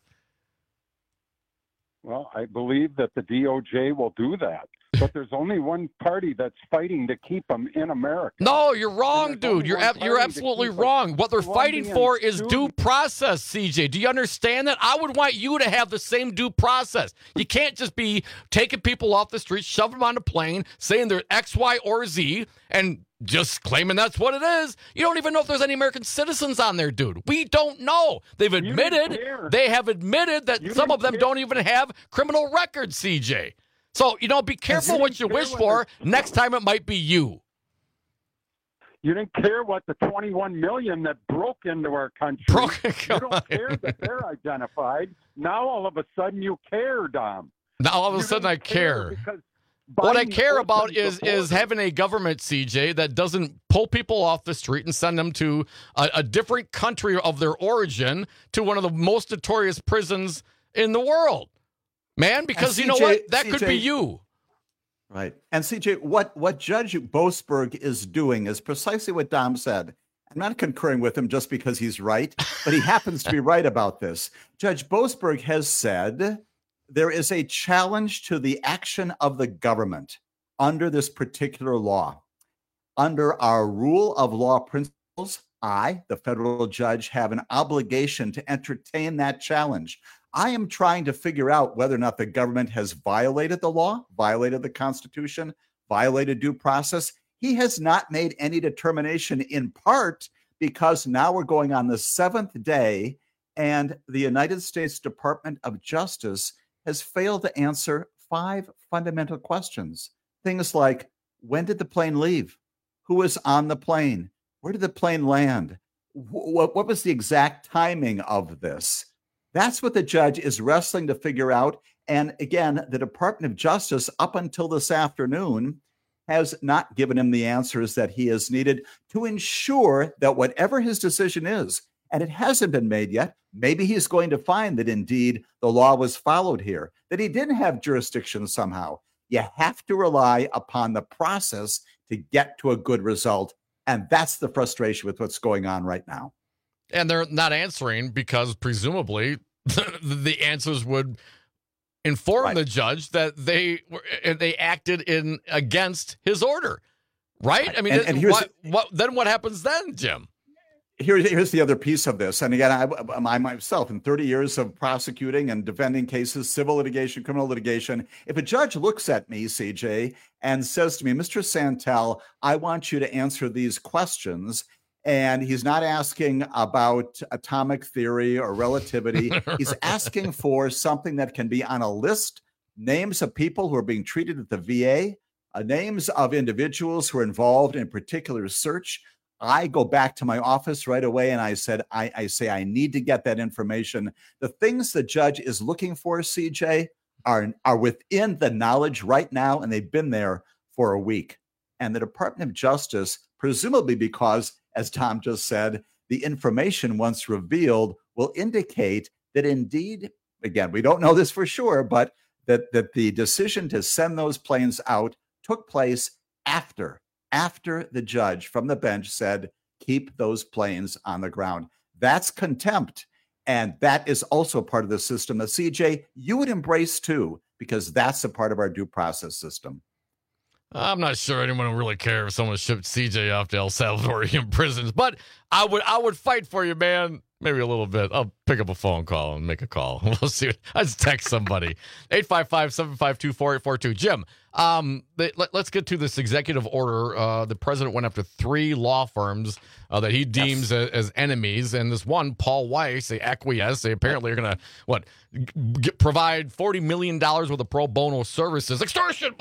Well, I believe that the DOJ will do that. But there's only one party that's fighting to keep them in America. No, you're wrong, dude. You're absolutely wrong. What they're fighting for is due process, CJ. Do you understand that? I would want you to have the same due process. You can't just be taking people off the street, shoving them on a plane, saying they're X, Y, or Z, and just claiming that's what it is. You don't even know if there's any American citizens on there, dude. We don't know. They have admitted that some of them don't even have criminal records, CJ. So, be careful what you wish for. Next time it might be you. You didn't care what the 21 million that broke into our country. You don't care that they're identified. Now all of a sudden you care, Dom. Now all of a sudden I care. What I care about is having a government, CJ, that doesn't pull people off the street and send them to a different country of their origin, to one of the most notorious prisons in the world. Man, because you know what? That could be you. Right. And CJ, what Judge Boasberg is doing is precisely what Dom said. I'm not concurring with him just because he's right, but he happens to be right about this. Judge Boasberg has said there is a challenge to the action of the government under this particular law. Under our rule of law principles, I, the federal judge, have an obligation to entertain that challenge. I am trying to figure out whether or not the government has violated the law, violated the Constitution, violated due process. He has not made any determination, in part because now we're going on the seventh day And the United States Department of Justice has failed to answer 5 fundamental questions. Things like, when did the plane leave? Who was on the plane? Where did the plane land? What was the exact timing of this? That's what the judge is wrestling to figure out. And again, the Department of Justice, up until this afternoon, has not given him the answers that he has needed to ensure that whatever his decision is, and it hasn't been made yet, maybe he's going to find that indeed the law was followed here, that he didn't have jurisdiction somehow. You have to rely upon the process to get to a good result. And that's the frustration with what's going on right now. And they're not answering because presumably the answers would inform the judge that they acted against his order, right? I mean, what happens then, Jim? Here's the other piece of this. And again, I myself, in 30 years of prosecuting and defending cases, civil litigation, criminal litigation, if a judge looks at me, CJ, and says to me, Mr. Santel, I want you to answer these questions, and he's not asking about atomic theory or relativity. He's asking for something that can be on a list, names of people who are being treated at the VA, names of individuals who are involved in a particular search. I go back to my office right away and I say, I need to get that information. The things the judge is looking for, CJ, are within the knowledge right now, and they've been there for a week. And the Department of Justice, presumably because, as Tom just said, the information once revealed will indicate that indeed, again, we don't know this for sure, but that the decision to send those planes out took place after the judge from the bench said, keep those planes on the ground. That's contempt. And that is also part of the system that, CJ, you would embrace too, because that's a part of our due process system. I'm not sure anyone would really care if someone shipped CJ off to El Salvadorian prisons, but I would fight for you, man. Maybe a little bit. I'll pick up a phone call and make a call. We'll see. I just text somebody. 855-752-4842. Jim, let's get to this executive order. The president went after 3 law firms that he deems as enemies. And this one, Paul Weiss, they acquiesce. They apparently are going to, provide $40 million worth of pro bono services, extortion,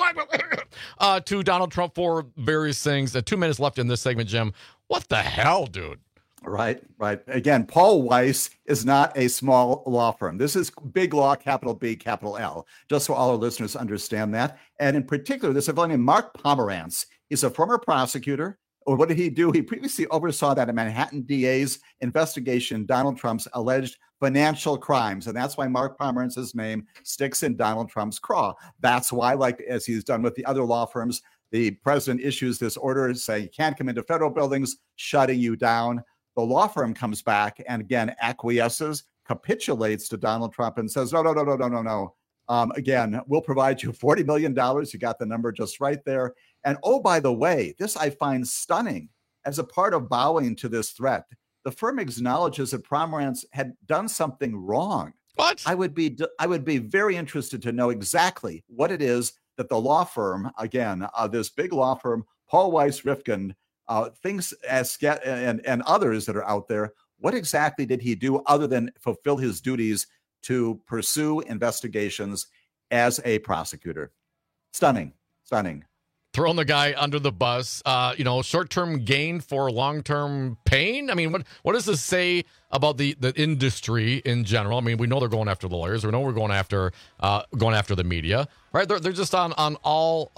to Donald Trump for various things. 2 minutes left in this segment, Jim. What the hell, dude? Right. Again, Paul Weiss is not a small law firm. This is big law, capital B, capital L, just so all our listeners understand that. And in particular, this is a fellow named Mark Pomerantz. He's a former prosecutor. Or what did he do? He previously oversaw that Manhattan DA's investigation, Donald Trump's alleged financial crimes. And that's why Mark Pomerantz's name sticks in Donald Trump's craw. That's why, like as he's done with the other law firms, the president issues this order saying you can't come into federal buildings, shutting you down. The law firm comes back and again acquiesces, capitulates to Donald Trump and says, no. Again, we'll provide you $40 million. You got the number just right there. And oh, by the way, this I find stunning. As a part of bowing to this threat, the firm acknowledges that Pomerantz had done something wrong. What? I would be very interested to know exactly what it is that the law firm, again, this big law firm, Paul Weiss Rifkin, things as and others that are out there, what exactly did he do other than fulfill his duties to pursue investigations as a prosecutor? Stunning. Throwing the guy under the bus, short-term gain for long-term pain. I mean, what does this say about the industry in general? I mean, we know they're going after the lawyers. We know we're going after the media, right? They're just on all.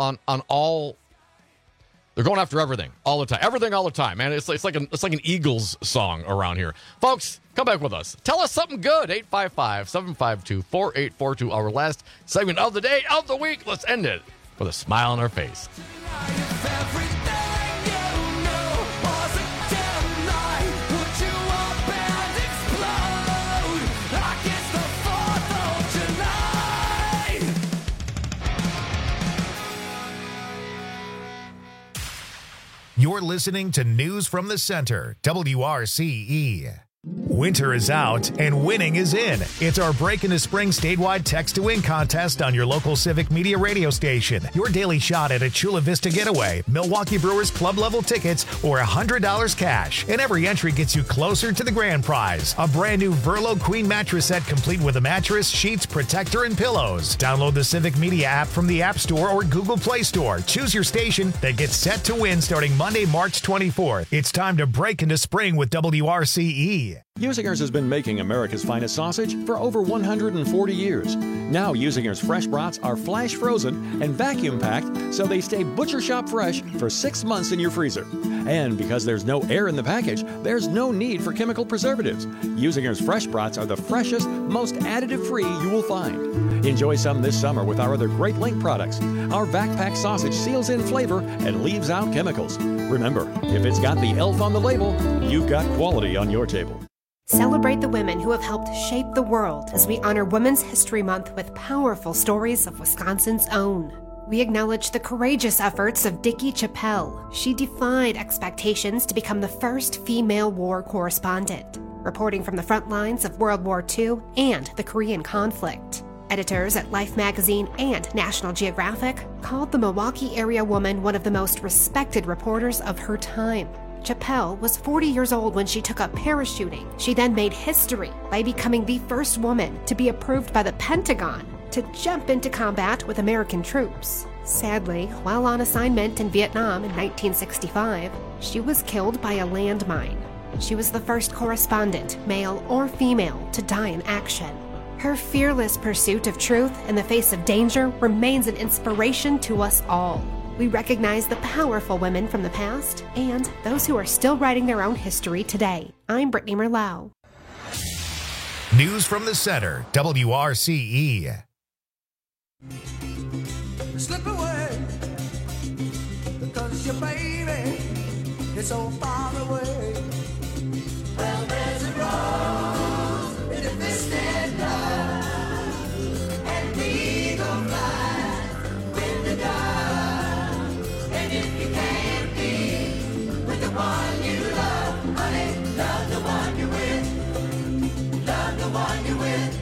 They're going after everything all the time. Everything all the time, man. It's like an Eagles song around here. Folks, come back with us. Tell us something good. 855-752-4842. Our last segment of the day, of the week. Let's end it with a smile on our face. You're listening to News from the Center, WRCE. Winter is out and winning is in. It's our Break into Spring statewide text to win contest on your local Civic Media radio station. Your daily shot at a Chula Vista getaway, Milwaukee Brewers club level tickets, or $100 cash. And every entry gets you closer to the grand prize. A brand new Verlo Queen mattress set complete with a mattress, sheets, protector, and pillows. Download the Civic Media app from the App Store or Google Play Store. Choose your station that gets set to win starting Monday, March 24th. It's time to break into spring with WRCE. Usinger's has been making America's finest sausage for over 140 years. Now Usinger's fresh brats are flash frozen and vacuum packed so they stay butcher shop fresh for 6 months in your freezer. And because there's no air in the package, there's no need for chemical preservatives. Usinger's fresh brats are the freshest, most additive-free you will find. Enjoy some this summer with our other great Link products. Our vac pack sausage seals in flavor and leaves out chemicals. Remember, if it's got the elf on the label, you've got quality on your table. Celebrate the women who have helped shape the world as we honor Women's History Month with powerful stories of Wisconsin's own. We acknowledge the courageous efforts of Dickie Chappelle. She defied expectations to become the first female war correspondent, reporting from the front lines of World War II and the Korean conflict. Editors at Life magazine and National Geographic called the Milwaukee area woman one of the most respected reporters of her time. Chappelle was 40 years old when she took up parachuting. She then made history by becoming the first woman to be approved by the Pentagon to jump into combat with American troops. Sadly, while on assignment in Vietnam in 1965, she was killed by a landmine. She was the first correspondent, male or female, to die in action. Her fearless pursuit of truth in the face of danger remains an inspiration to us all. We recognize the powerful women from the past and those who are still writing their own history today. I'm Brittany Merlau. News from the Center, WRCE. Slip away, because your baby is so far away. Well, there's a rose in a twisted love, and we go fly with the dove. And if you can't be with the one you love, honey, love the one you're with. Love the one you're with.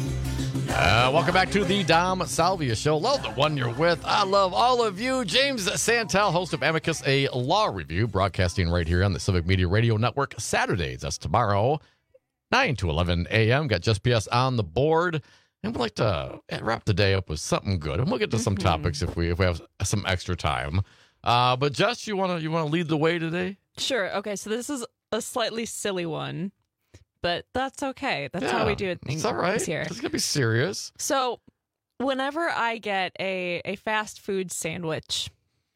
Welcome back to the Dom Salvia Show. Love the one you're with. I love all of you. James Santel, host of Amicus, a law review, broadcasting right here on the Civic Media Radio Network Saturdays. That's tomorrow, 9 to 11 a.m. Got Just PS on the board. And we'd like to wrap the day up with something good. And we'll get to some topics if we have some extra time. But Jess, you want to lead the way today? Sure. Okay, so this is a slightly silly one. But that's okay. That's how we do it. It's all right. Here. It's going to be serious. So whenever I get a fast food sandwich,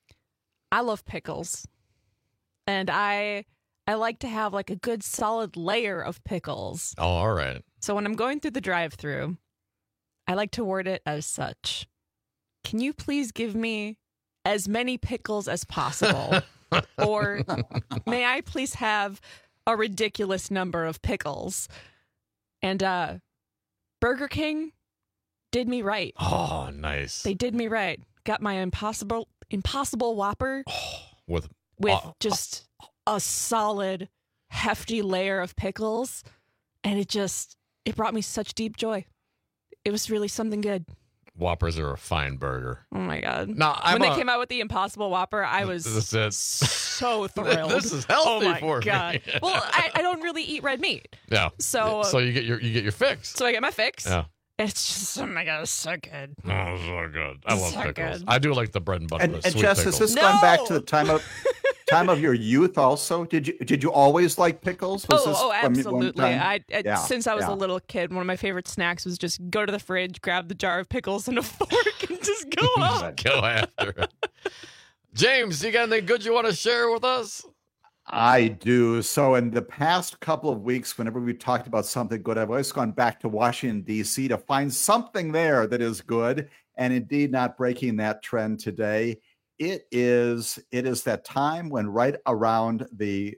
I love pickles. And I like to have like a good solid layer of pickles. Oh, all right. So when I'm going through the drive-thru, I like to word it as such. Can you please give me as many pickles as possible? Or may I please have a ridiculous number of pickles? And Burger King did me right. Oh, nice. They did me right. Got my impossible Whopper with just a solid, hefty layer of pickles. And it brought me such deep joy. It was really something good. Whoppers are a fine burger. Oh, my God. Now, when they came out with the Impossible Whopper, I was so thrilled. This is healthy for me. Well, I don't really eat red meat. Yeah. So you get your fix. So I get my fix. Yeah. It's just, oh my God, it's so good. Oh, so good. I love so pickles. Good. I do like the bread and butter. And Jess, has this gone back to the time of your youth also? Did you always like pickles? Absolutely. Since I was a little kid, one of my favorite snacks was just go to the fridge, grab the jar of pickles and a fork, and just go on. Go after it. James, you got anything good you want to share with us? I do. So in the past couple of weeks, whenever we talked about something good, I've always gone back to Washington, D.C. to find something there that is good, and indeed not breaking that trend today. It is that time when right around the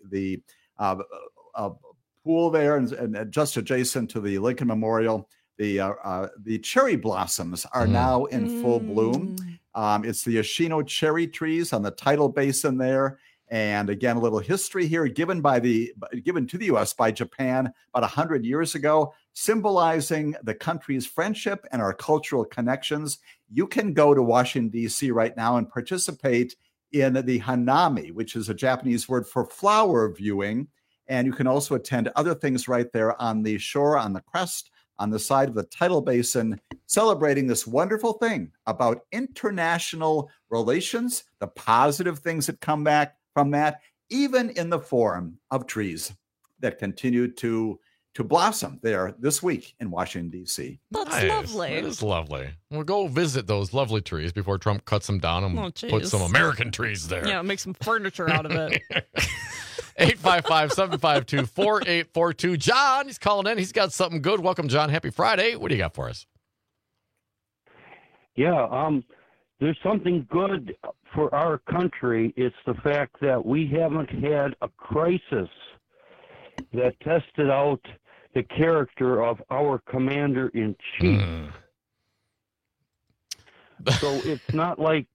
pool there and just adjacent to the Lincoln Memorial, the cherry blossoms are now in full bloom. It's the Yoshino cherry trees on the tidal basin there. And again, a little history here given to the U.S. by Japan about 100 years ago, symbolizing the country's friendship and our cultural connections. You can go to Washington, D.C. right now and participate in the hanami, which is a Japanese word for flower viewing. And you can also attend other things right there on the shore, on the crest, on the side of the tidal basin, celebrating this wonderful thing about international relations, the positive things that come back from that, even in the form of trees that continue to blossom there this week in Washington, D.C. That's lovely. It is lovely. We'll go visit those lovely trees before Trump cuts them down and put some American trees there. Yeah, make some furniture out of it. 855-752-4842. John, he's calling in. He's got something good. Welcome, John. Happy Friday. What do you got for us? Yeah, there's something good for our country. It's the fact that we haven't had a crisis that tested out the character of our commander-in-chief. So it's not like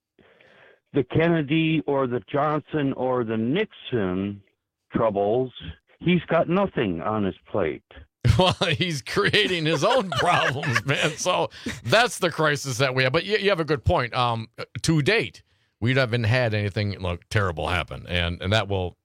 the Kennedy or the Johnson or the Nixon troubles. He's got nothing on his plate. Well, he's creating his own problems, man. So that's the crisis that we have. But you have a good point. To date, we haven't had anything terrible happen, and that will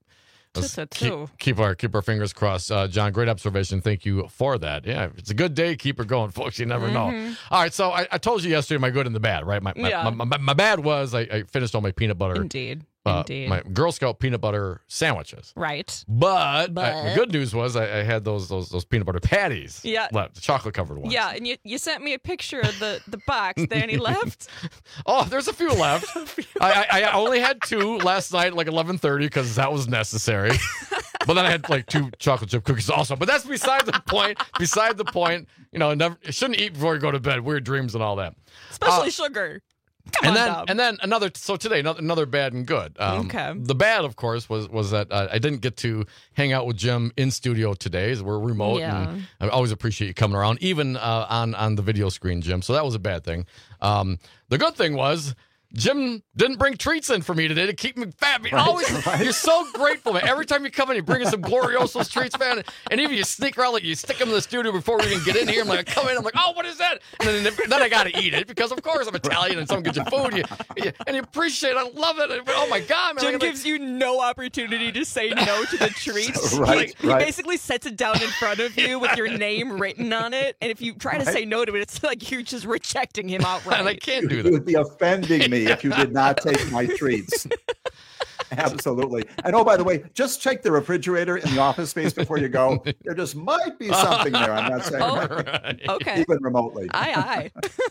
keep our fingers crossed. John, great observation. Thank you for that. Yeah, if it's a good day, keep it going, folks. You never know. All right, so I told you yesterday my good and the bad, right? My bad was I finished all my peanut butter. Indeed. My Girl Scout peanut butter sandwiches. Right. But the good news was I had those peanut butter patties. Yeah. Left, the chocolate covered ones. Yeah, and you sent me a picture of the box. There any left? Oh, there's a few left. I only had 2 last night, like 11:30, because that was necessary. But then I had like 2 chocolate chip cookies also. But that's beside the point. Beside the point. You know, shouldn't eat before you go to bed. Weird dreams and all that. Especially sugar. And then another. So today, another bad and good. Okay. The bad, of course, was that I didn't get to hang out with Jim in studio today, as we're remote, and I always appreciate you coming around, even on the video screen, Jim. So that was a bad thing. The good thing was Jim didn't bring treats in for me today to keep me fat. You're so grateful, man. Every time you come in, you bring in some Gloriosos treats, man. And even you sneak around, like you stick them in the studio before we even get in here. I'm like, I come in, I'm like, oh, what is that? And then I got to eat it because, of course, I'm Italian and someone gets you food. And you appreciate it. I love it. Oh, my God, man. Jim gives you no opportunity to say no to the treats. He basically sets it down in front of you with your name written on it. And if you try to say no to it, it's like you're just rejecting him outright. And I can't do that. You would be offending me if you did not take my treats. Absolutely. And oh, by the way, just check the refrigerator in the office space before you go. There just might be something there. I'm not saying okay. Even remotely. Aye.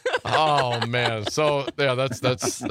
Oh man. So yeah, that's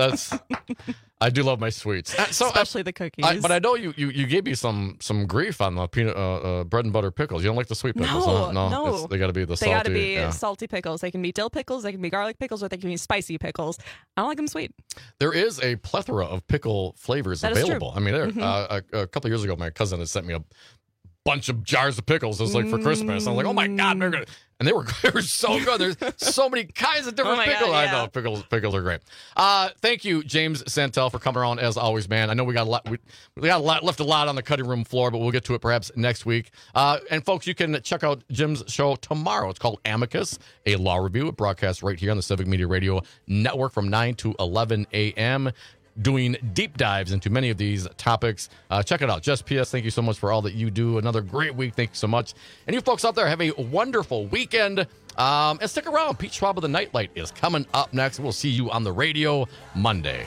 I do love my sweets. Especially the cookies. But I know you gave me some grief on the peanut bread and butter pickles. You don't like the sweet pickles, huh? No. They got to be the salty. They got to be salty pickles. They can be dill pickles, they can be garlic pickles, or they can be spicy pickles. I don't like them sweet. There is a plethora of pickle flavors available. I mean, a couple of years ago, my cousin had sent me a bunch of jars of pickles. It was like for Christmas. I'm like, oh my God, and they were so good. There's so many kinds of different pickles. God, yeah. I know pickles are great. Thank you, James Santel, for coming around as always, man. I know we got a lot. We got left a lot on the cutting room floor, but we'll get to it perhaps next week. And folks, you can check out Jim's show tomorrow. It's called Amicus, a law review. It broadcasts right here on the Civic Media Radio Network from 9 to 11 a.m., doing deep dives into many of these topics. Check it out. Just PS, thank you so much for all that you do. Another great week. Thank you so much. And you folks out there, have a wonderful weekend. And stick around. Pete Schwab of the Nightlight is coming up next. We'll see you on the radio Monday.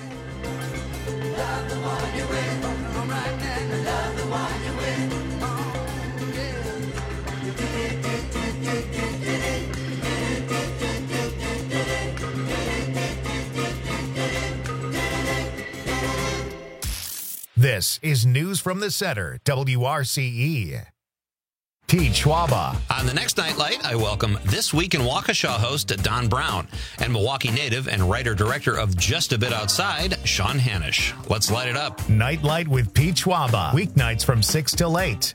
This is News from the Center, WRCE. Pete Schwaba. On the next Nightlight, I welcome This Week in Waukesha host Don Brown and Milwaukee native and writer-director of Just a Bit Outside, Sean Hanisch. Let's light it up. Nightlight with Pete Schwaba. Weeknights from 6 till 8.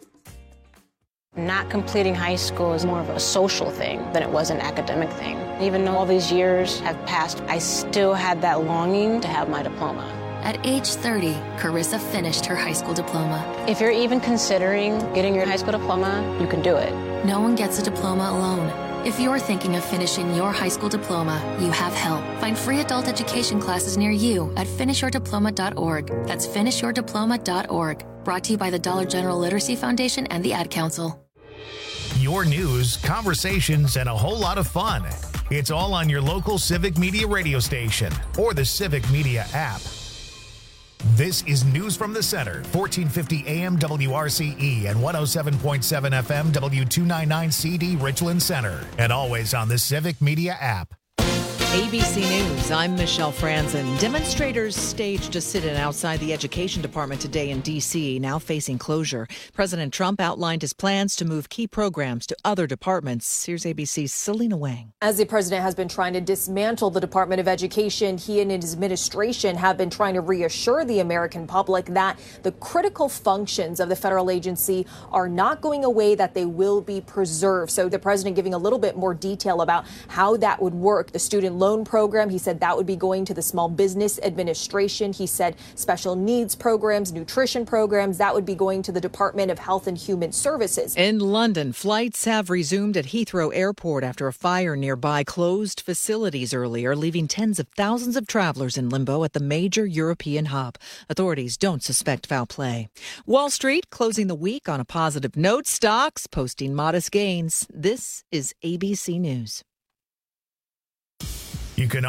Not completing high school is more of a social thing than it was an academic thing. Even though all these years have passed, I still had that longing to have my diploma. At age 30, Carissa finished her high school diploma. If you're even considering getting your high school diploma, you can do it. No one gets a diploma alone. If you're thinking of finishing your high school diploma, you have help. Find free adult education classes near you at finishyourdiploma.org. That's finishyourdiploma.org. Brought to you by the Dollar General Literacy Foundation and the Ad Council. Your news, conversations, and a whole lot of fun. It's all on your local Civic Media radio station or the Civic Media app. This is News from the Center, 1450 AM WRCE and 107.7 FM W299 CD Richland Center, and always on the Civic Media app. ABC News, I'm Michelle Franzen. Demonstrators staged a sit-in outside the Education Department today in D.C., now facing closure. President Trump outlined his plans to move key programs to other departments. Here's ABC's Selena Wang. As the president has been trying to dismantle the Department of Education, he and his administration have been trying to reassure the American public that the critical functions of the federal agency are not going away, that they will be preserved. So the president giving a little bit more detail about how that would work. The student loan program, he said that would be going to the Small Business Administration. He said special needs programs, nutrition programs, that would be going to the Department of Health and Human Services. In London, flights have resumed at Heathrow Airport after a fire nearby closed facilities earlier, leaving tens of thousands of travelers in limbo at the major European hub. Authorities don't suspect foul play. Wall Street closing the week on a positive note, stocks posting modest gains. This is ABC News. You can